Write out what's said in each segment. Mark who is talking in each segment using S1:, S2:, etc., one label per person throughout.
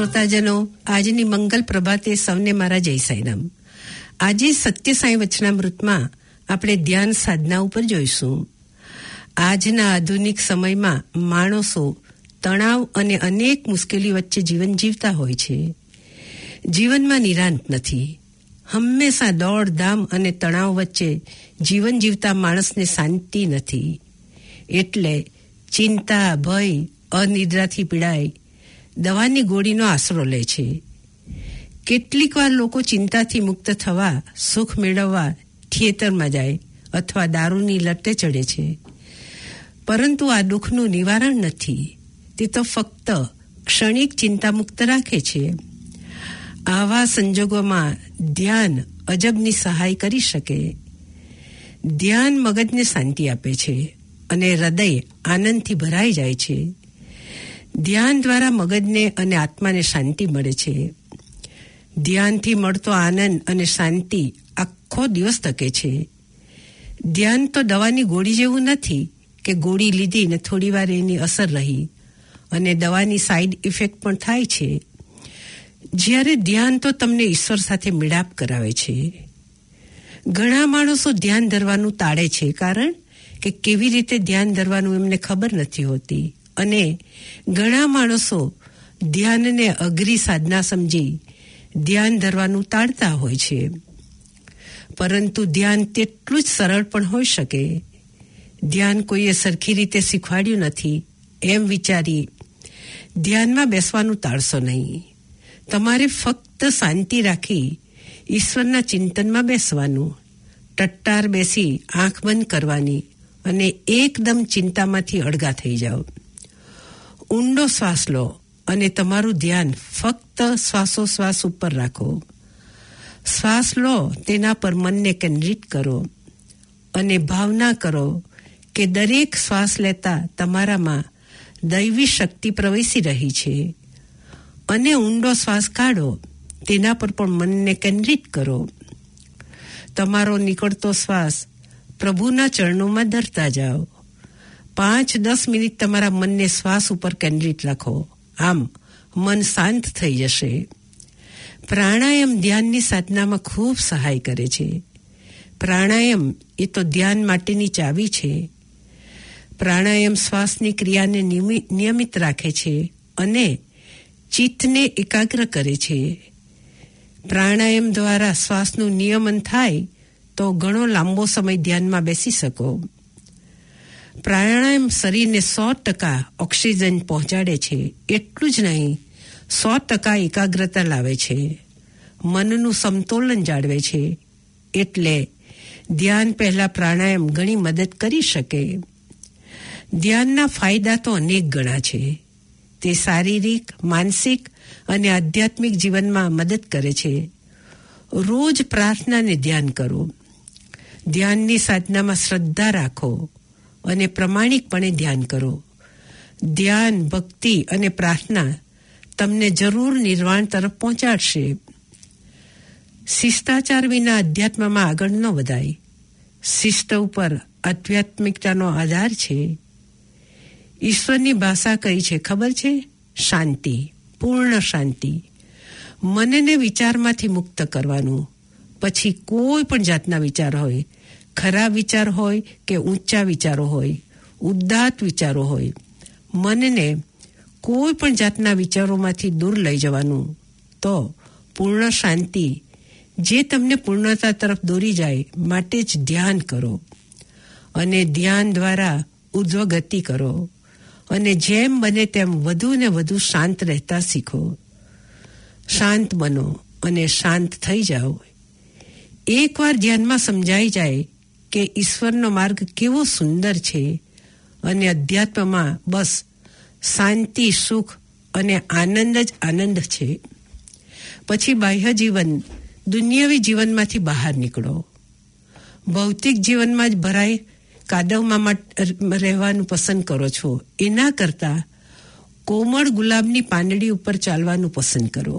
S1: શ્રોતાજનો, આજની મંગલ પ્રભાતે સૌને મારા જય સાંઈરામ. આજે સત્ય સાંઈ વચનામૃતમાં આપણે ધ્યાન સાધના ઉપર જોઈશું. આજના આધુનિક સમયમાં માણસો તણાવ અને અનેક મુશ્કેલી વચ્ચે જીવન જીવતા હોય છે. જીવનમાં નિરાંત નથી. હંમેશા દોડધામ અને તણાવ વચ્ચે જીવન જીવતા માણસને શાંતિ નથી. એટલે ચિંતા, ભય, અનિદ્રાથી પીડાય દવાની ગોળીનો આશરો લે છે. કેટલીક વાર લોકો ચિંતાથી મુક્ત થવા, સુખ મેળવવા થિયેટરમાં જાય અથવા દારૂની લતે ચડે છે. પરંતુ આ દુઃખનું નિવારણ નથી. તે તો ફક્ત ક્ષણિક ચિંતા મુક્ત રાખે છે. આવા સંજોગોમાં ધ્યાન અજબની સહાય કરી શકે. ધ્યાન મગજને શાંતિ આપે છે અને હૃદય આનંદથી ભરાઈ જાય છે. ધ્યાન દ્વારા મગજને અને આત્માને શાંતિ મળે છે. ધ્યાનથી મળતો આનંદ અને શાંતિ આખો દિવસ ટકે છે. ધ્યાન તો દવાની ગોળી જેવું નથી કે ગોળી લીધી ને થોડી વાર એની અસર રહી અને દવાની સાઈડ ઇફેક્ટ પણ થાય છે. જ્યારે ધ્યાન તો તમને ઈશ્વર સાથે મિલાપ કરાવે છે. ઘણા માણસો ધ્યાન ધરવાનું ટાળે છે, કારણ કે કેવી રીતે ધ્યાન ધરવાનું એમને ખબર નથી હોતી. અને ઘણા માણસો ધ્યાનને અઘરી સાધના સમજી ધ્યાન ધરવાનું ટાળતા હોય છે. પરંતુ ધ્યાન તેટલું જ સરળ પણ હોઈ શકે. ધ્યાન કોઈએ સરખી રીતે શીખવાડ્યું નથી એમ વિચારી ધ્યાનમાં બેસવાનું ટાળશો નહીં. તમારે ફક્ત શાંતિ રાખી ઈશ્વરના ચિંતનમાં બેસવાનું. ટટ્ટાર બેસી આંખ બંધ કરવાની અને એકદમ ચિંતામાંથી અળગા થઈ જાઓ. ઊંડો શ્વાસ લો અને તમારું ધ્યાન ફક્ત શ્વાસોશ્વાસ ઉપર રાખો. શ્વાસ લો, તેના પર મનને કેન્દ્રિત કરો અને ભાવના કરો કે દરેક શ્વાસ લેતા તમારામાં દૈવી શક્તિ પ્રવેશી રહી છે. અને ઊંડો શ્વાસ કાઢો, તેના પર પણ મનને કેન્દ્રિત કરો. તમારો નીકળતો શ્વાસ પ્રભુના ચરણોમાં ધરતા જાઓ. 5-10 મિનિટ તમારા મનને શ્વાસ ઉપર કેન્દ્રિત રાખો. આમ મન શાંત થઈ જશે. પ્રાણાયામ ધ્યાનની સાધનામાં ખૂબ સહાય કરે છે. પ્રાણાયામ એ તો ધ્યાન માટેની ચાવી છે. પ્રાણાયામ શ્વાસની ક્રિયાને નિયમિત રાખે છે અને ચિત્તને એકાગ્ર કરે છે. પ્રાણાયામ દ્વારા શ્વાસનું નિયમન થાય તો ઘણો લાંબો સમય ધ્યાનમાં બેસી શકો. પ્રાણાયામ શરીરને 100% ઓક્સિજન પહોંચાડે છે. એટલું જ નહીં, 100% એકાગ્રતા લાવે છે. મનનું સમતોલન જાળવે છે. એટલે ધ્યાન પહેલા પ્રાણાયામ ઘણી મદદ કરી શકે. ધ્યાનના ફાયદા તો અનેક ગણા છે. તે શારીરિક, માનસિક અને આધ્યાત્મિક જીવનમાં મદદ કરે છે. રોજ પ્રાર્થનાને ધ્યાન કરો. ધ્યાનની સાધનામાં શ્રદ્ધા રાખો અને પ્રમાણિકપણે ધ્યાન કરો. ધ્યાન, ભક્તિ અને પ્રાર્થના તમને જરૂર નિર્વાણ તરફ પહોંચાડશે. શિષ્ટાચાર વિના અધ્યાત્મમાં આગળ ન વધાય. શિસ્ત ઉપર આધ્યાત્મિકતાનો આધાર છે. ઈશ્વરની ભાષા કઈ છે ખબર છે? શાંતિ, પૂર્ણ શાંતિ. મનને વિચારમાંથી મુક્ત કરવાનું. પછી કોઈ પણ જાતના વિચાર હોય, ખરાબ વિચાર હોય કે ઊંચા વિચારો હોય, ઉદાત્ત વિચારો હોય, મનને કોઈ પણ જાતના વિચારોમાંથી દૂર લઈ જવાનું. તો પૂર્ણ શાંતિ, જે તમને પૂર્ણતા તરફ દોરી જાય, માટે જ ધ્યાન કરો. અને ધ્યાન દ્વારા ઉર્ધ્વ ગતિ કરો અને જેમ બને તેમ વધુ ને વધુ શાંત રહેતા શીખો. શાંત બનો અને શાંત થઈ જાઓ. એકવાર ધ્યાનમાં સમજાઈ જાય કે ઈશ્વરનો માર્ગ કેવો સુંદર છે અને અધ્યાત્મમાં બસ શાંતિ, સુખ અને આનંદ જ આનંદ છે, પછી બાહ્ય જીવન, દુનિયાવી જીવનમાંથી બહાર નીકળો. ભૌતિક જીવનમાં જ ભરાય કાદવમાં રહેવાનું પસંદ કરો છો, એના કરતા કોમળ ગુલાબની પાંદડી ઉપર ચાલવાનું પસંદ કરો.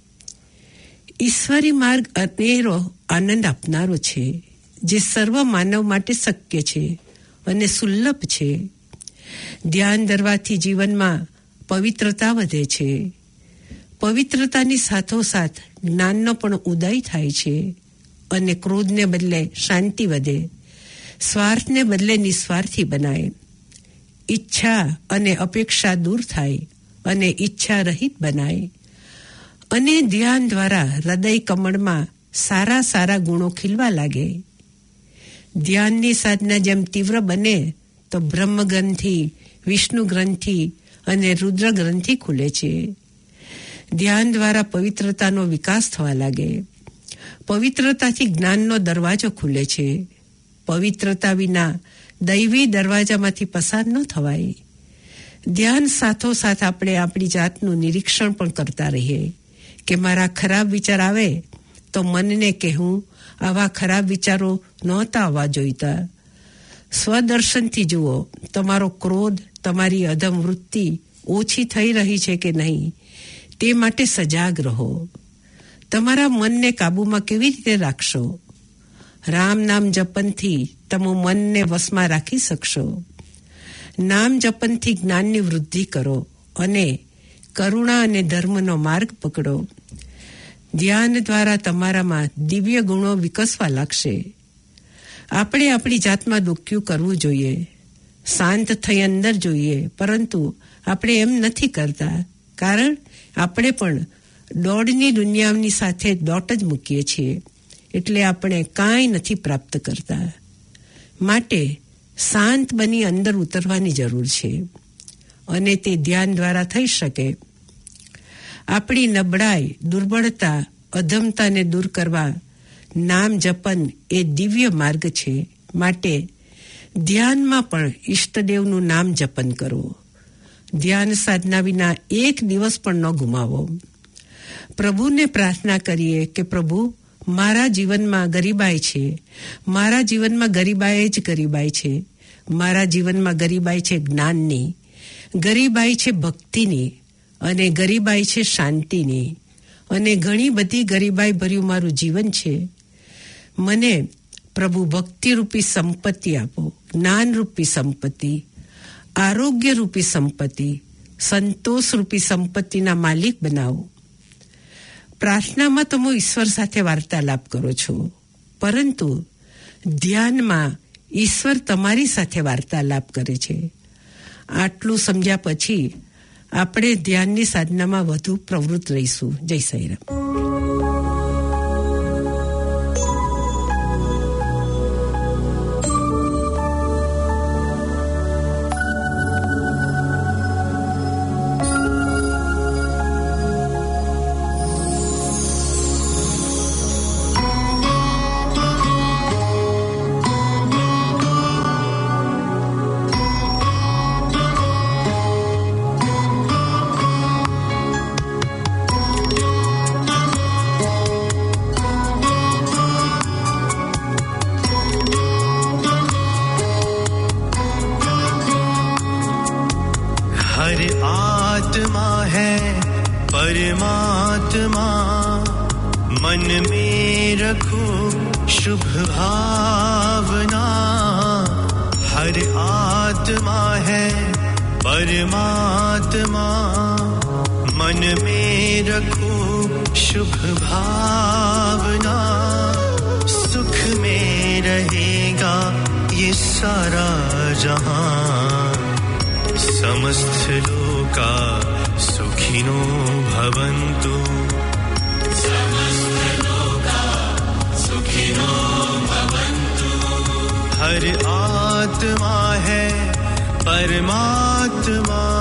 S1: ઈશ્વરી માર્ગ અનેરો આનંદ આપનારો છે, જે સર્વ માનવ માટે શક્ય છે અને સુલભ છે. ધ્યાન ધરવાથી જીવનમાં પવિત્રતા વધે છે. પવિત્રતાની સાથોસાથ જ્ઞાનનો પણ ઉદય થાય છે અને ક્રોધને બદલે શાંતિ વધે, સ્વાર્થને બદલે નિસ્વાર્થી બનાય, ઈચ્છા અને અપેક્ષા દૂર થાય અને ઈચ્છા રહિત બનાય, અને ધ્યાન દ્વારા હૃદય કમળમાં સારા સારા ગુણો ખીલવા લાગે. ધ્યાનની સાધના જેમ તીવ્ર બને તો બ્રહ્મ ગ્રંથિ, વિષ્ણુ ગ્રંથિ અને રુદ્ર ગ્રંથિ ખુલે છે. ધ્યાન દ્વારા પવિત્રતાનો વિકાસ થવા લાગે. પવિત્રતાથી જ્ઞાનનો દરવાજો ખુલે છે. પવિત્રતા વિના દૈવી દરવાજામાંથી પસાર ન થવાય. ધ્યાન સાથોસાથ આપણે આપણી જાતનું નિરીક્ષણ પણ કરતા રહીએ કે મારા ખરાબ વિચાર આવે તો મનને કહેવું, આવા ખરાબ વિચારો નહોતા આવવા જોઈતા. સ્વદર્શનથી જુઓ, તમારો ક્રોધ, તમારી અધમ વૃત્તિ ઓછી થઈ રહી છે કે નહીં, તે માટે સજાગ રહો. તમારા મનને કાબૂમાં કેવી રીતે રાખશો? રામ નામ જપનથી તમે મનને વશમાં રાખી શકશો. નામ જપનથી જ્ઞાનની વૃદ્ધિ કરો અને કરુણા અને ધર્મનો માર્ગ પકડો. ધ્યાન દ્વારા તમારામાં દિવ્ય ગુણો વિકસવા લાગશે. આપણે આપણી જાતમાં દુખ્યું કરવું જોઈએ, શાંત થઈ અંદર જોઈએ, પરંતુ આપણે એમ નથી કરતા, કારણ આપણે પણ દોડની દુનિયાની સાથે દોટ જ મૂકીએ છીએ, એટલે આપણે કાંઈ નથી પ્રાપ્ત કરતા. માટે શાંત બની અંદર ઉતરવાની જરૂર છે અને તે ધ્યાન દ્વારા થઈ શકે. આપણી નબળાઈ, દુર્બળતા, અધમતાને દૂર કરવા નામ જપન એ દિવ્ય માર્ગ છે. માટે ધ્યાનમાં પણ ઈષ્ટદેવનું નામ જપન કરો. ધ્યાન સાધના વિના એક દિવસ પણ ન ગુમાવો. પ્રભુને પ્રાર્થના કરીએ કે પ્રભુ, મારા જીવનમાં ગરીબાઈ છે, મારા જીવનમાં ગરીબાઈ જ ગરીબાઈ છે, મારા જીવનમાં ગરીબાઈ છે જ્ઞાનની, ગરીબાઈ છે ભક્તિની, અને ગરીબાઈ છે શાંતિની, અને ઘણી બધી ગરીબાઈ ભર્યું મારું જીવન છે. મને પ્રભુ ભક્તિરૂપી સંપત્તિ આપો, જ્ઞાનરૂપી સંપત્તિ, આરોગ્યરૂપી સંપત્તિ, સંતોષરૂપી સંપત્તિના માલિક બનાવો. પ્રાર્થનામાં તમે ઈશ્વર સાથે વાર્તાલાપ કરો છો, પરંતુ ધ્યાનમાં ઈશ્વર તમારી સાથે વાર્તાલાપ કરે છે. આટલું સમજ્યા પછી આપણે ધ્યાનની સાધનામાં વધુ પ્રવૃત્ત રહીશું. જય સાંઈરામ.
S2: हर आत्मा है परमात्मा